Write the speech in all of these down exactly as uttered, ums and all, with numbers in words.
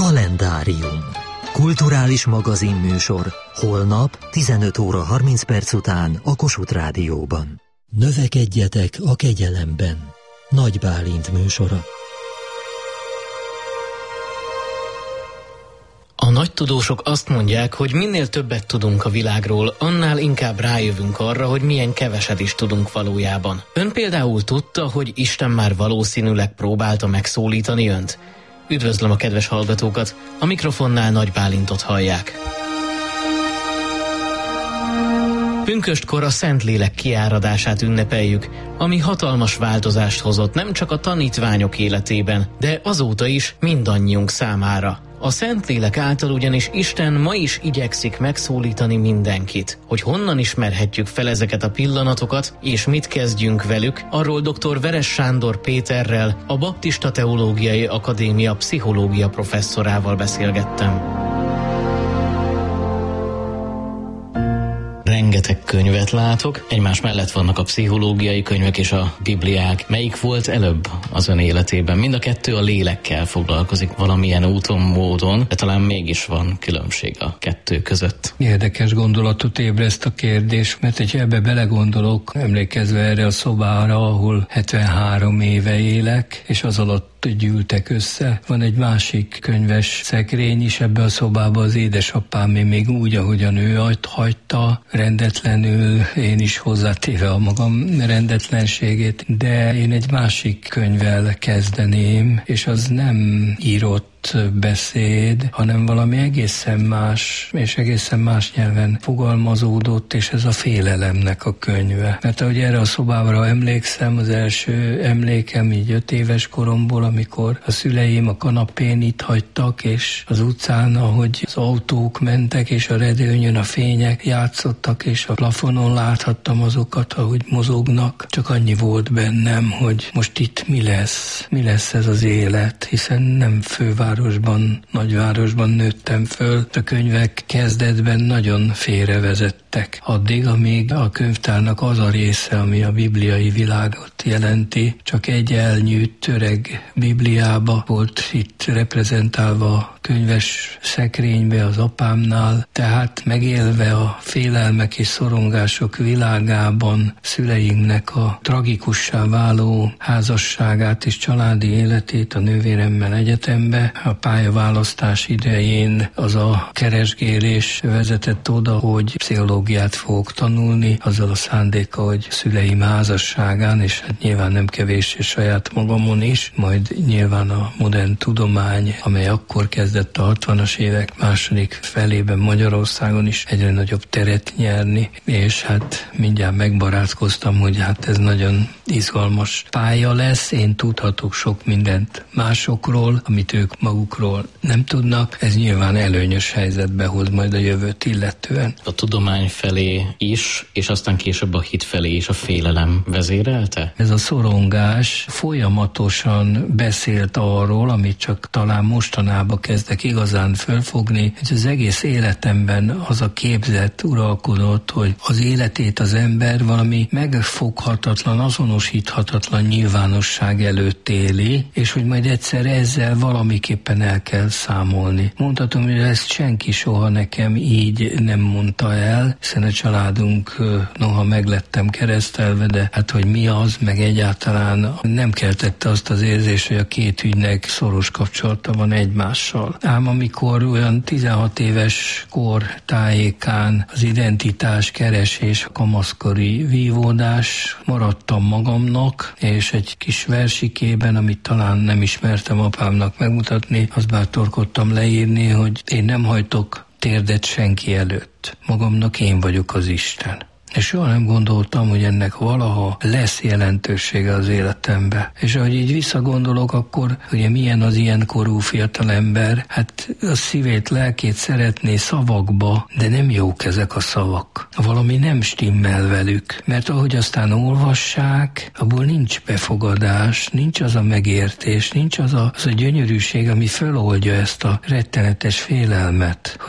Kalendárium. Kulturális magazinműsor holnap tizenöt óra harminc perc után a Kossuth Rádióban. Növekedjetek a kegyelemben. Nagy Bálint műsora. A nagy tudósok azt mondják, hogy minél többet tudunk a világról, annál inkább rájövünk arra, hogy milyen keveset is tudunk valójában. Ön például tudta, hogy Isten már valószínűleg próbálta megszólítani önt? Üdvözlöm a kedves hallgatókat, a mikrofonnál Nagy Bálintot hallják. Pünköstkor a Szentlélek kiáradását ünnepeljük, ami hatalmas változást hozott nem csak a tanítványok életében, de azóta is mindannyiunk számára. A Szentlélek által ugyanis Isten ma is igyekszik megszólítani mindenkit. Hogy honnan ismerhetjük fel ezeket a pillanatokat, és mit kezdjünk velük, arról dr. Veres Sándor Péterrel, a Baptista Teológiai Akadémia pszichológia professzorával beszélgettem. Rengeteg könyvet látok, egymás mellett vannak a pszichológiai könyvek és a bibliák. Melyik volt előbb az ön életében? Mind a kettő a lélekkel foglalkozik valamilyen úton, módon, de talán mégis van különbség a kettő között. Érdekes gondolatot ébreszt a kérdés, mert hogyha ebbe belegondolok, emlékezve erre a szobára, ahol hetvenhárom éve élek, és az alatt gyűltek össze. Van egy másik könyves szekrény is ebbe a szobába, az édesapám még úgy, ahogyan ő hagyta, rendetlenül, én is hozzátéve a magam rendetlenségét, de én egy másik könyvvel kezdeném, és az nem írott beszéd, hanem valami egészen más, és egészen más nyelven fogalmazódott, és ez a félelemnek a könyve. Mert ahogy erre a szobára emlékszem, az első emlékem így öt éves koromból, amikor a szüleim a kanapén itt hagytak, és az utcán, ahogy az autók mentek, és a redőnyön a fények játszottak, és a plafonon láthattam azokat, ahogy mozognak. Csak annyi volt bennem, hogy most itt mi lesz? Mi lesz ez az élet? Hiszen nem fővárosban, nagyvárosban nőttem föl. A könyvek kezdetben nagyon félrevezettek. Addig, amíg a könyvtárnak az a része, ami a bibliai világot jelenti, csak egy elnyűjt öreg Bibliába volt itt reprezentálva könyves szekrénybe az apámnál, tehát megélve a félelmek és szorongások világában szüleimnek a tragikussá váló házasságát és családi életét a nővéremmel egyetembe. A pályaválasztás idején az a keresgélés vezetett oda, hogy pszichológiát fogok tanulni, azzal a szándéka, hogy szüleim házasságán, és hát nyilván nem kevés és saját magamon is, majd nyilván a modern tudomány, amely akkor kezdett a hatvanas évek második felében Magyarországon is egyre nagyobb teret nyerni, és hát mindjárt megbarátkoztam, hogy hát ez nagyon izgalmas pálya lesz, én tudhatok sok mindent másokról, amit ők magukról nem tudnak, ez nyilván előnyös helyzetbe hoz majd a jövőt illetően. A tudomány felé is, és aztán később a hit felé is a félelem vezérelte? Ez a szorongás folyamatosan beszélt arról, amit csak talán mostanában kezdek igazán fölfogni, hogy az egész életemben az a képzet uralkodott, hogy az életét az ember valami megfoghatatlan, azonosíthatatlan nyilvánosság előtt éli, és hogy majd egyszer ezzel valamiképpen el kell számolni. Mondhatom, hogy ezt senki soha nekem így nem mondta el, hiszen a családunk noha meglettem keresztelve, de hát hogy mi az, meg egyáltalán nem keltette azt az érzést, hogy a két ügynek szoros kapcsolata van egymással. Ám amikor olyan tizenhat éves kor tájékán az identitás keresés, a kamaszkori vívódás maradtam magamnak, és egy kis versikében, amit talán nem ismertem apámnak megmutatni, azt bátorkodtam leírni, hogy én nem hajtok térdet senki előtt. Magamnak én vagyok az Isten. És soha nem gondoltam, hogy ennek valaha lesz jelentősége az életembe. És ahogy így visszagondolok, akkor ugye milyen az ilyen korú fiatalember, hát a szívét, lelkét szeretné szavakba, de nem jók ezek a szavak. Valami nem stimmel velük, mert ahogy aztán olvassák, abból nincs befogadás, nincs az a megértés, nincs az a, az a gyönyörűség, ami föloldja ezt a rettenetes félelmet, hogy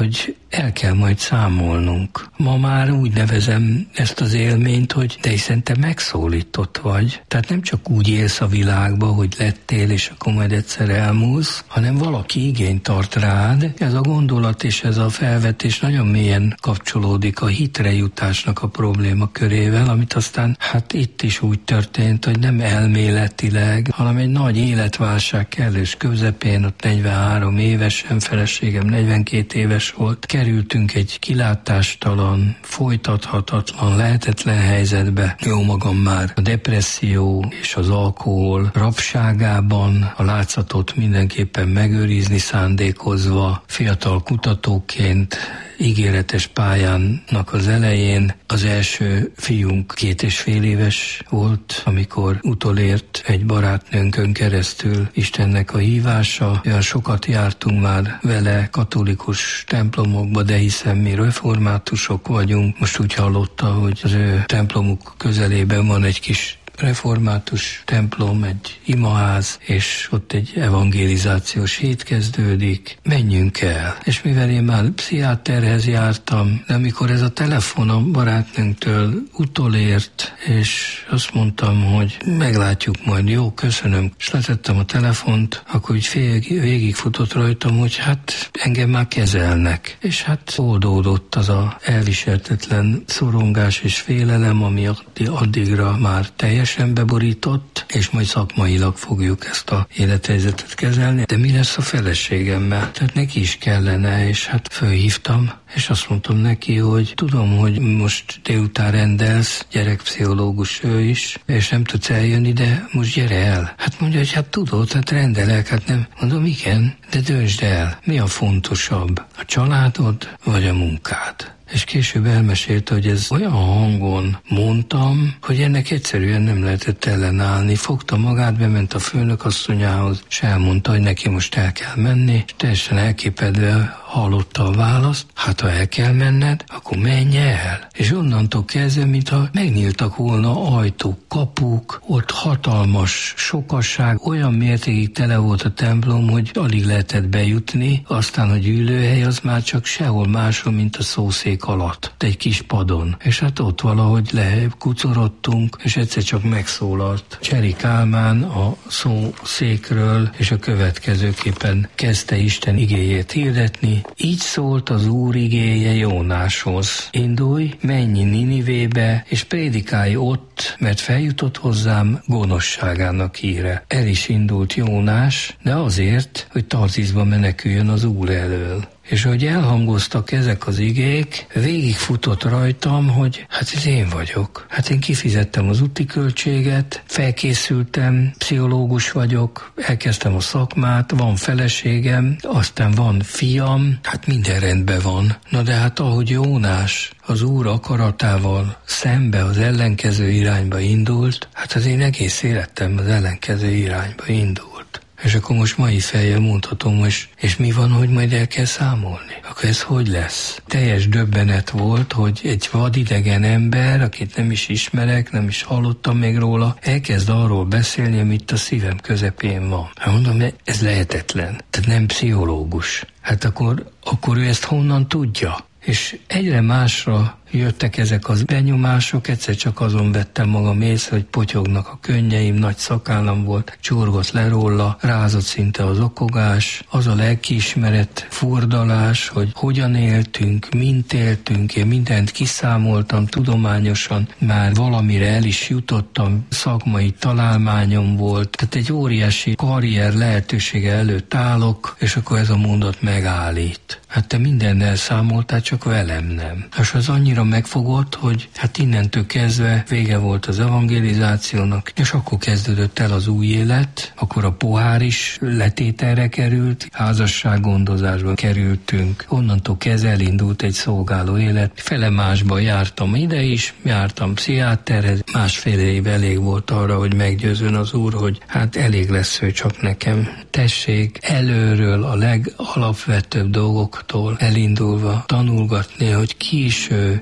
el kell majd számolnunk. Ma már úgy nevezem ezt az élményt, hogy de hiszen te megszólított vagy. Tehát nem csak úgy élsz a világba, hogy lettél, és akkor majd egyszer elmúlsz, hanem valaki igényt tart rád. Ez a gondolat és ez a felvetés nagyon mélyen kapcsolódik a hitre jutásnak a probléma körével, amit aztán hát itt is úgy történt, hogy nem elméletileg, hanem egy nagy életválság kellős közepén, ott negyvenhárom évesen, feleségem negyvenkét éves volt, kerültünk egy kilátástalan, folytathatatlan, lehetetlen helyzetbe. Jó magam már a depresszió és az alkohol rabságában a látszatot mindenképpen megőrizni szándékozva, fiatal kutatóként, ígéretes pályának az elején. Az első fiunk két és fél éves volt, amikor utolért egy barátnőnkön keresztül Istennek a hívása. Olyan sokat jártunk már vele katolikus templomokba, de hiszen mi reformátusok vagyunk. Most úgy hallotta, hogy az ő templomuk közelében van egy kis református templom, egy imaház, és ott egy evangelizációs hét kezdődik, menjünk el. És mivel én már pszichiáterhez jártam, de amikor ez a telefon a barátnőnktől utolért, és azt mondtam, hogy meglátjuk majd, jó, köszönöm, és letettem a telefont, akkor úgy végigfutott rajtam, hogy hát engem már kezelnek. És hát oldódott az a elviselhetetlen szorongás és félelem, ami addigra már teljes beborított, és majd szakmailag fogjuk ezt a élethelyzetet kezelni. De mi lesz a feleségemmel? Tehát neki is kellene, és hát fölhívtam, és azt mondtam neki, hogy tudom, hogy most délután rendelsz, gyerekpszichológus ő is, és nem tudsz eljönni, de most gyere el. Hát mondja, hogy hát tudod, hát rendelek, hát nem. Mondom, igen, de döntsd el, mi a fontosabb, a családod vagy a munkád? És később elmesélte, hogy ez olyan hangon mondtam, hogy ennek egyszerűen nem lehetett ellenállni. Fogta magát, bement a főnök asszonyához, és elmondta, hogy neki most el kell menni, és teljesen elképedve hallotta a választ, hát ha el kell menned, akkor menj el. És onnantól kezdve, mintha megnyíltak volna ajtók, kapuk, ott hatalmas sokasság, olyan mértékig tele volt a templom, hogy alig lehetett bejutni, aztán a gyűlőhely az már csak sehol máshol, mint a szószék alatt, egy kis padon. És hát ott valahogy lekucorodtunk, és egyszer csak megszólalt Cseri Kálmán a szószékről, és a következőképpen kezdte Isten igéjét hirdetni. Így szólt az Úr igéje Jónáshoz. Indulj, menj Ninivébe, és prédikálj ott, mert feljutott hozzám gonoszságának híre. El is indult Jónás, de azért, hogy Tarziszba meneküljön az Úr elől. És ahogy elhangoztak ezek az igék, végigfutott rajtam, hogy hát ez én vagyok. Hát én kifizettem az úti költséget, felkészültem, pszichológus vagyok, elkezdtem a szakmát, van feleségem, aztán van fiam, hát minden rendben van. Na de hát ahogy Jónás az Úr akaratával szembe az ellenkező irányba indult, hát az én egész életem az ellenkező irányba indult. És akkor most mai fejjel mondhatom, és, és mi van, hogy majd el kell számolni? Akkor ez hogy lesz? Teljes döbbenet volt, hogy egy vadidegen ember, akit nem is ismerek, nem is hallottam még róla, elkezd arról beszélni, amit a szívem közepén van. Hát mondom, ez lehetetlen. Tehát nem pszichológus. Hát akkor, akkor ő ezt honnan tudja? És egyre másra jöttek ezek az benyomások, egyszer csak azon vettem magam észre, hogy potyognak a könnyeim, nagy szakállam volt, csorgott le róla, rázott szinte az okogás, az a lelkiismeret furdalás, hogy hogyan éltünk, mint éltünk, én mindent kiszámoltam tudományosan, már valamire el is jutottam, szakmai találmányom volt, tehát egy óriási karrier lehetősége előtt állok, és akkor ez a mondat megállít. Hát te mindennel számoltál, csak velem nem. És az annyira megfogott, hogy hát innentől kezdve vége volt az evangelizációnak, és akkor kezdődött el az új élet, akkor a pohár is letételre került, házassággondozásba kerültünk, onnantól kezdve elindult egy szolgáló élet, fele másba jártam ide is, jártam pszichiáterhez, másfél év elég volt arra, hogy meggyőzön az Úr, hogy hát elég lesz ő csak nekem. Tessék előről a legalapvetőbb dolgoktól elindulva tanulgatni, hogy ki is ő,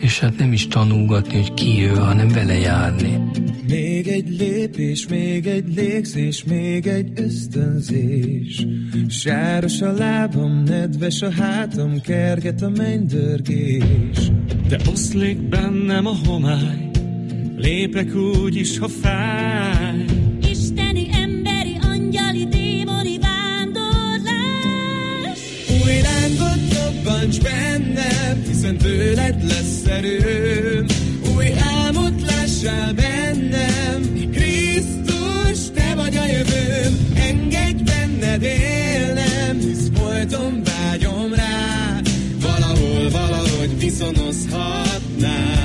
és hát nem is tanulgatni, hogy ki ő, hanem vele járni. Még egy lépés, még egy légzés, még egy ösztönzés. Sáros a lábam, nedves a hátam, kerget a mennydörgés. De oszlik bennem a homály, lépek úgy is, ha fáj. Isteni, emberi, angyali, démoni vándorlás. Új lángot dobbancs bennem, hiszen tőled lesz erőm. Új álmot lássál bennem, Krisztus, te vagy a jövőm. Engedj benned élnem, hisz folyton vágyom rá, valahol, valahogy viszonozhatnám.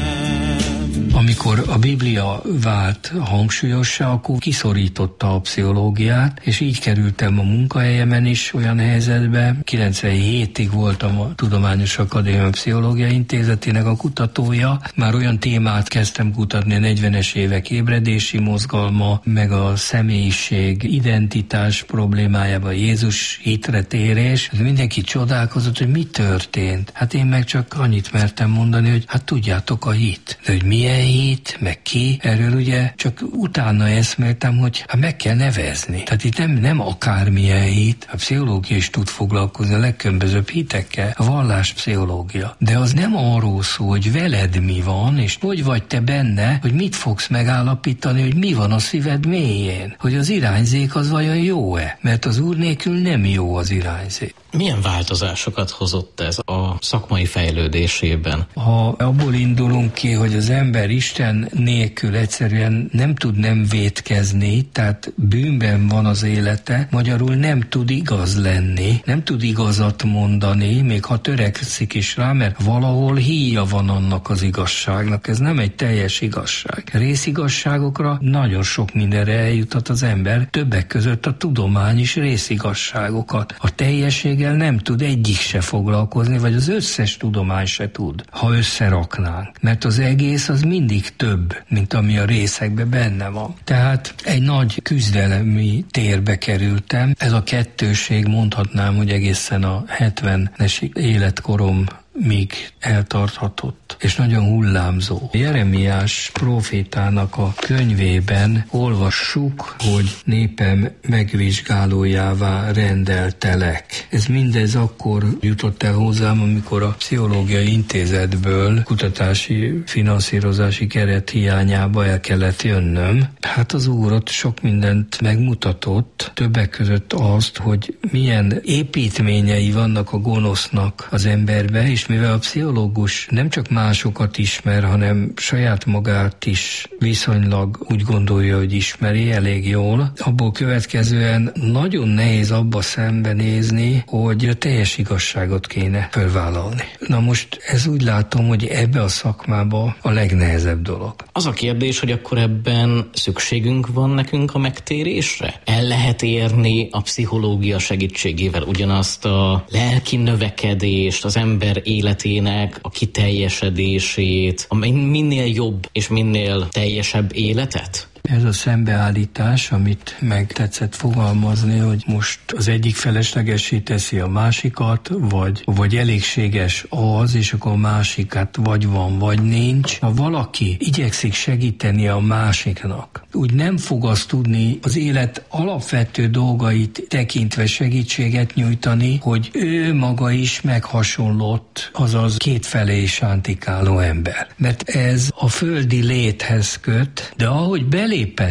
Amikor a Biblia vált hangsúlyossá, akkor kiszorította a pszichológiát, és így kerültem a munkahelyemen is olyan helyzetbe. kilencvenhétig voltam a Tudományos Akadémia Pszichológiai Intézetének a kutatója. Már olyan témát kezdtem kutatni, a negyvenes évek ébredési mozgalma, meg a személyiség, identitás problémájában, Jézus hitre térés. Mindenki csodálkozott, hogy mi történt. Hát én meg csak annyit mertem mondani, hogy hát tudjátok, a hit. De hogy milyen hit, meg ki, erről ugye csak utána eszméltem, hogy hát meg kell nevezni. Tehát itt nem, nem akármilyen hit, a pszichológia is tud foglalkozni a legkülönbözőbb hitekkel, a valláspszichológia. De az nem arról szól, hogy veled mi van, és hogy vagy te benne, hogy mit fogsz megállapítani, hogy mi van a szíved mélyén, hogy az irányzék az vajon jó-e, mert az Úr nélkül nem jó az irányzék. Milyen változásokat hozott ez a szakmai fejlődésében? Ha abból indulunk ki, hogy az ember Isten nélkül egyszerűen nem tud nem vétkezni, tehát bűnben van az élete, magyarul nem tud igaz lenni, nem tud igazat mondani, még ha törekszik is rá, mert valahol híja van annak az igazságnak. Ez nem egy teljes igazság. Részigazságokra nagyon sok mindenre eljutat az ember, többek között a tudomány is részigazságokat. A teljesség nem tud egyik se foglalkozni, vagy az összes tudomány se tud, ha összeraknánk. Mert az egész az mindig több, mint ami a részekben benne van. Tehát egy nagy küzdelemi térbe kerültem. Ez a kettőség, mondhatnám, hogy egészen a hetvenes életkorom míg eltarthatott, és nagyon hullámzó. Jeremiás prófétának a könyvében olvassuk, hogy népem megvizsgálójává rendeltelek. Ez mindez akkor jutott el hozzám, amikor a Pszichológiai Intézetből kutatási, finanszírozási keret hiányába el kellett jönnöm. Hát az Úr ott sok mindent megmutatott, többek között azt, hogy milyen építményei vannak a gonosznak az emberbe, és mivel a pszichológus nem csak másokat ismer, hanem saját magát is viszonylag úgy gondolja, hogy ismeri elég jól, abból következően nagyon nehéz abba szembenézni, hogy a teljes igazságot kéne felvállalni. Na most ez úgy látom, hogy ebbe a szakmába a legnehezebb dolog. Az a kérdés, hogy akkor ebben szükségünk van nekünk a megtérésre? El lehet érni a pszichológia segítségével ugyanazt a lelki növekedést, az ember életének a kiteljesedését, a minél jobb és minél teljesebb életet? Ez a szembeállítás, amit meg tetszett fogalmazni, hogy most az egyik feleslegessé teszi a másikat, vagy, vagy elégséges az, és akkor a másikat vagy van, vagy nincs. Ha valaki igyekszik segíteni a másiknak, úgy nem fog azt tudni az élet alapvető dolgait tekintve segítséget nyújtani, hogy ő maga is meghasonlott, azaz kétfelé is sántikáló ember. Mert ez a földi léthez köt, de ahogy belépett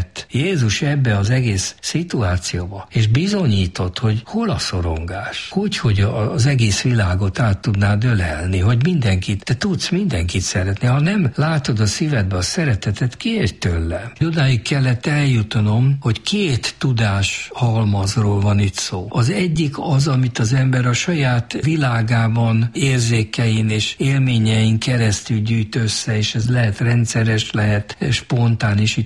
Jézus ebbe az egész szituációba, és bizonyított, hogy hol a szorongás, úgy, hogy az egész világot át tudnád ölelni, hogy mindenkit, te tudsz mindenkit szeretni, ha nem látod a szívedbe a szeretetet, kérj tőlem. Odáig kellett eljutnom, hogy két tudás halmazról van itt szó. Az egyik az, amit az ember a saját világában, érzékein és élményein keresztül gyűjt össze, és ez lehet rendszeres, lehet spontán, és így tovább.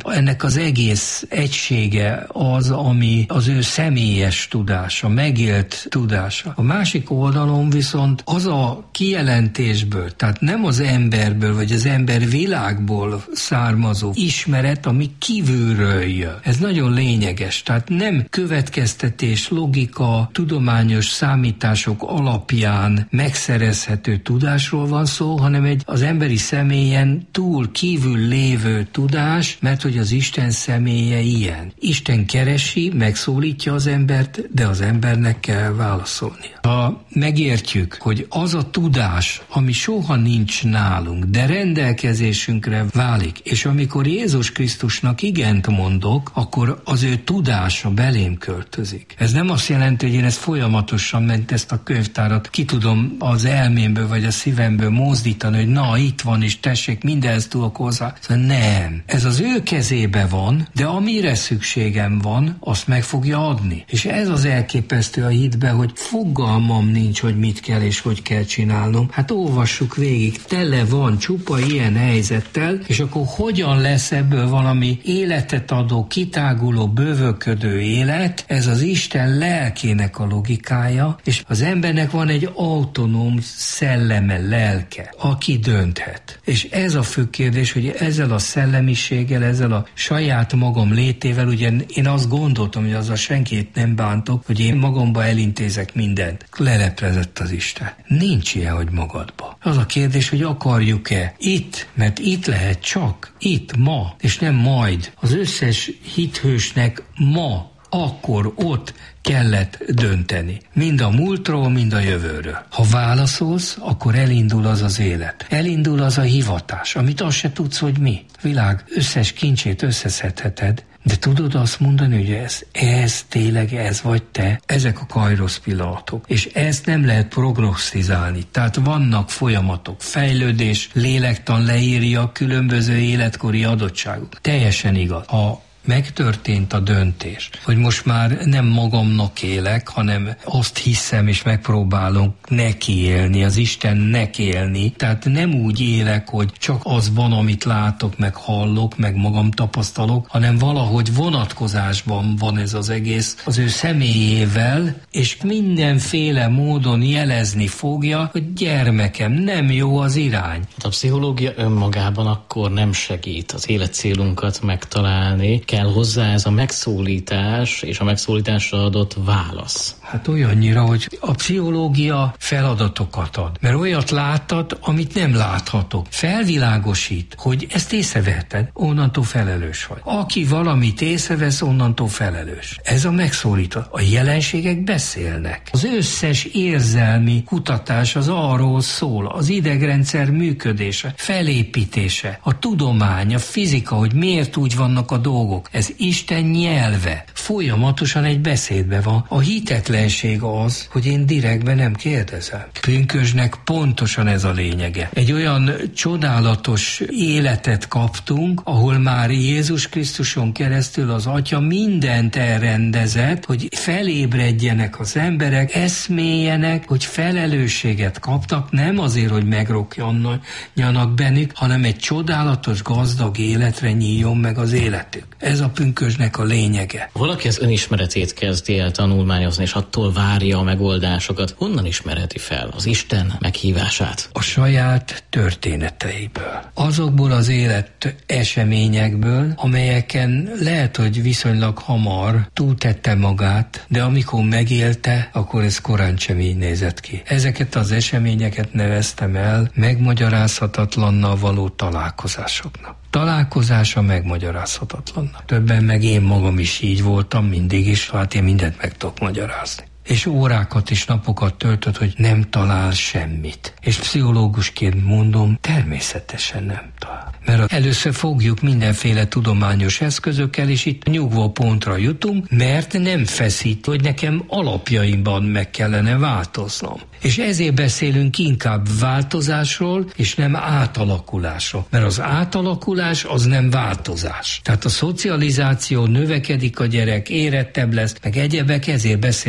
ennek az egész egysége az, ami az ő személyes tudása, megélt tudása. A másik oldalon viszont az a kijelentésből, tehát nem az emberből, vagy az ember világból származó ismeret, ami kívülről jön. Ez nagyon lényeges, tehát nem következtetés, logika, tudományos számítások alapján megszerezhető tudásról van szó, hanem egy az emberi személyen túl kívül lévő tudás, mert hogy az Isten személye ilyen. Isten keresi, megszólítja az embert, de az embernek kell válaszolnia. Ha megértjük, hogy az a tudás, ami soha nincs nálunk, de rendelkezésünkre válik, és amikor Jézus Krisztusnak igent mondok, akkor az ő tudása belém költözik. Ez nem azt jelenti, hogy én ezt folyamatosan, ment ezt a könyvtárat ki tudom az elmémből vagy a szívemből mozdítani, hogy na, itt van, és tessék, mindenhez tudok hozzá. Nem. Ez az ő kezébe van, de amire szükségem van, azt meg fogja adni. És ez az elképesztő a hitbe, hogy fogalmam nincs, hogy mit kell és hogy kell csinálnom. Hát olvassuk végig, tele van csupa ilyen helyzettel, és akkor hogyan lesz ebből valami életet adó, kitáguló, bővölködő élet? Ez az Isten lelkének a logikája, és az embernek van egy autonóm szelleme, lelke, aki dönthet. És ez a fő kérdés, hogy ezzel a szellemiséggel, ezzel a saját magam létével, ugye én azt gondoltam, hogy azzal senkit nem bántok, hogy én magamba elintézek mindent. Leleplezett az Isten. Nincs ilyen, hogy magadba. Az a kérdés, hogy akarjuk-e itt, mert itt lehet csak, itt, ma, és nem majd. Az összes hithősnek ma, akkor, ott kellett dönteni. Mind a múltról, mind a jövőről. Ha válaszolsz, akkor elindul az az élet. Elindul az a hivatás, amit azt se tudsz, hogy mi. Világ összes kincsét összeszedheted, de tudod azt mondani, hogy ez, ez tényleg ez vagy te, ezek a kairosz pillanatok. És ezt nem lehet prognosztizálni. Tehát vannak folyamatok, fejlődés, lélektan leírja különböző életkori adottságok. Teljesen igaz. A megtörtént a döntés, hogy most már nem magamnak élek, hanem azt hiszem és megpróbálom neki élni, az Istennek élni. Tehát nem úgy élek, hogy csak az van, amit látok, meg hallok, meg magam tapasztalok, hanem valahogy vonatkozásban van ez az egész az ő személyével, és mindenféle módon jelezni fogja, hogy gyermekem, nem jó az irány. A pszichológia önmagában akkor nem segít az életcélunkat megtalálni, kell hozzá ez a megszólítás és a megszólításra adott válasz. Hát olyannyira, hogy a pszichológia feladatokat ad, mert olyat láttad, amit nem láthatok. Felvilágosít, hogy ezt észreveheted, onnantól felelős vagy. Aki valamit észrevesz, onnantól felelős. Ez a megszólítás. A jelenségek beszélnek. Az összes érzelmi kutatás az arról szól, az idegrendszer működése, felépítése, a tudomány, a fizika, hogy miért úgy vannak a dolgok. Ez Isten nyelve. Folyamatosan egy beszédbe van. A hitetlenség az, hogy én direktben nem kérdezem. Pünkösdnek pontosan ez a lényege. Egy olyan csodálatos életet kaptunk, ahol már Jézus Krisztuson keresztül az Atya mindent elrendezett, hogy felébredjenek az emberek, eszméljenek, hogy felelősséget kaptak, nem azért, hogy megrokjanjanak bennük, hanem egy csodálatos, gazdag életre nyíljon meg az életük. Ez a pünkösdnek a lényege. Valaki az önismeretét kezdi el tanulmányozni, és attól várja a megoldásokat. Honnan ismerheti fel az Isten meghívását? A saját történeteiből. Azokból az élet eseményekből, amelyeken lehet, hogy viszonylag hamar túltette magát, de amikor megélte, akkor ez korán sem így nézett ki. Ezeket az eseményeket neveztem el megmagyarázhatatlannal való találkozásoknak. Találkozása megmagyarázhatatlannak. Többen meg én magam is így voltam mindig is, hát én mindent meg tudok magyarázni. És órákat és napokat töltött, hogy nem talál semmit. És pszichológusként mondom, természetesen nem talál. Mert először fogjuk mindenféle tudományos eszközökkel, és itt nyugvó pontra jutunk, mert nem feszít, hogy nekem alapjaimban meg kellene változnom. És ezért beszélünk inkább változásról, és nem átalakulásról. Mert az átalakulás az nem változás. Tehát a szocializáció, növekedik a gyerek, érettebb lesz, meg egyebek, ezért beszélünk arról,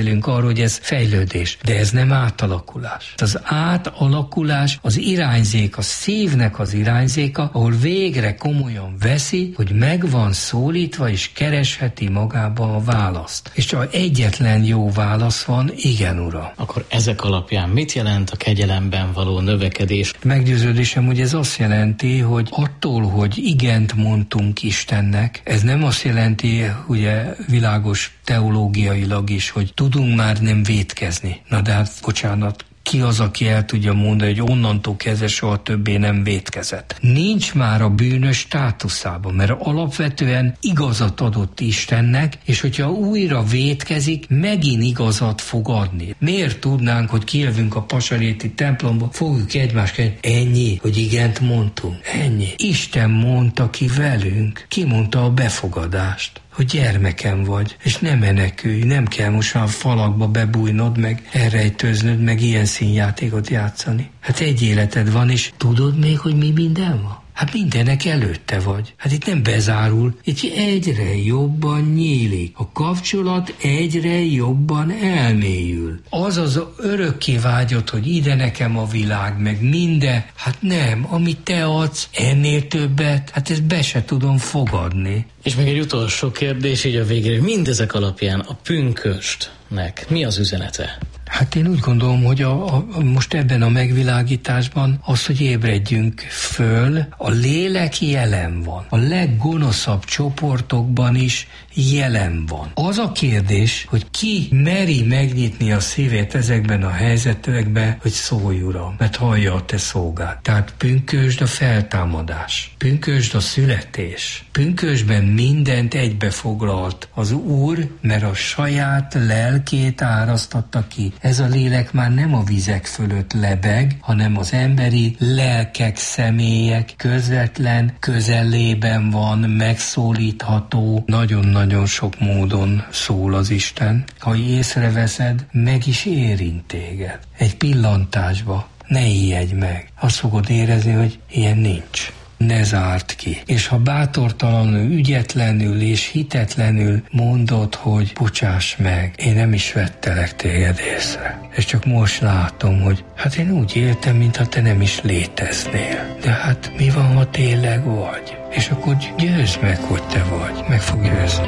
hogy ez fejlődés, de ez nem átalakulás. Az átalakulás az irányzék, a szívnek az irányzéka, ahol végre komolyan veszi, hogy meg van szólítva, és keresheti magába a választ. És csak egyetlen jó válasz van, igen, Uram. Akkor ezek alapján mit jelent a kegyelemben való növekedés? Meggyőződésem, hogy ez azt jelenti, hogy attól, hogy igent mondtunk Istennek, ez nem azt jelenti, ugye világos teológiailag is, hogy tudunk már nem vétkezni. Na de hát, bocsánat, ki az, aki el tudja mondani, hogy onnantól kezdve soha többé nem vétkezett. Nincs már a bűnös státuszában, mert alapvetően igazat adott Istennek, és hogyha újra vétkezik, megint igazat fog adni. Miért tudnánk, hogy kijövünk a pasaréti templomba, fogjuk egymást, ennyi, hogy igent mondtunk, ennyi. Isten mondta ki velünk, ki mondta a befogadást, hogy gyermekem vagy, és nem menekülj, nem kell most már a falakba bebújnod, meg elrejtőznöd, meg ilyen színjátékot játszani. Hát egy életed van, és tudod még, hogy mi minden van? Hát mindenek előtte vagy. Hát itt nem bezárul, itt egyre jobban nyílik. A kapcsolat egyre jobban elmélyül. Az az örökké vágyott, hogy ide nekem a világ, meg minden. Hát nem, amit te adsz, ennél többet, hát ezt be se tudom fogadni. És még egy utolsó kérdés így a végére. Mindezek alapján a pünköstnek mi az üzenete? Hát én úgy gondolom, hogy a, a, most ebben a megvilágításban az, hogy ébredjünk föl, a lélek jelen van. A leggonoszabb csoportokban is jelen van. Az a kérdés, hogy ki meri megnyitni a szívét ezekben a helyzetekben, hogy szólj, Uram, mert hallja a te szolgád. Tehát pünkösd a feltámadás, pünkösd a születés, pünkösdben mindent egybefoglalt az Úr, mert a saját lelkét árasztatta ki. Ez a lélek már nem a vizek fölött lebeg, hanem az emberi lelkek, személyek közvetlen közellében van, megszólítható. Nagyon-nagyon sok módon szól az Isten. Ha észreveszed, meg is érint téged. Egy pillantásba. Ne ijedj meg. Azt fogod érezni, hogy ilyen nincs. Ne zárt ki. És ha bátortalanul, ügyetlenül és hitetlenül mondod, hogy bocsáss meg, én nem is vettelek téged észre. És csak most látom, hogy hát én úgy éltem, mintha te nem is léteznél. De hát mi van, ha tényleg vagy? És akkor győzd meg, hogy te vagy. Meg fog győzni.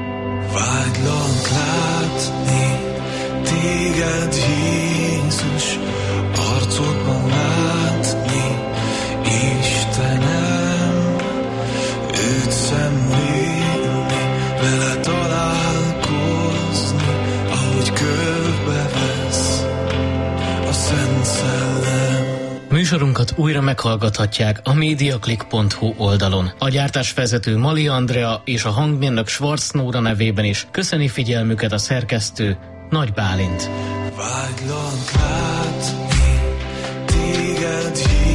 Vágylak látni téged, Jézus, arcodban látni, Istenem, őt szemlélni, vele találkozni, ahogy körbevesz a Szent Szellem. Műsorunkat újra meghallgathatják a mediaclick pont hu oldalon. A gyártásvezető Mali Andrea és a hangmérnök Schwarz Nóra nevében is köszöni figyelmüket a szerkesztő Nagy Bálint. Vágylak látni téged,